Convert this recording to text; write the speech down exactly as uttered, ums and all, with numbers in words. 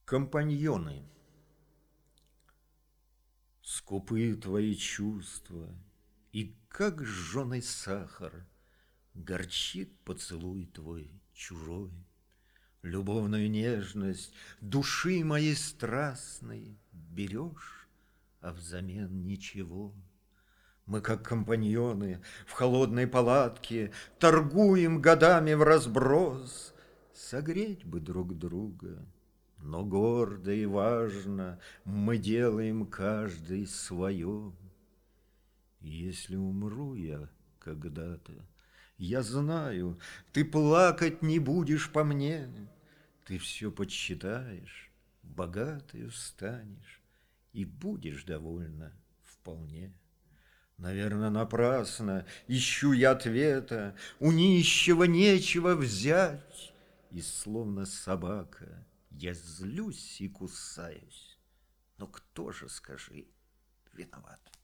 Компаньоны. Скупые твои чувства, и как жженый сахар горчит поцелуй твой чужой. Любовную нежность души моей страстной берешь, а взамен ничего. Мы, как компаньоны в холодной палатке, торгуем годами вразброс. Согреть бы друг друга, но гордо и важно мы делаем каждый свое. Если умру я когда-то, я знаю, ты плакать не будешь по мне. Ты все подсчитаешь, богатою станешь и будешь довольна вполне. Наверно, напрасно ищу я ответа, у нищего нечего взять, и словно собака я злюсь и кусаюсь. Но кто же, скажи, виноват?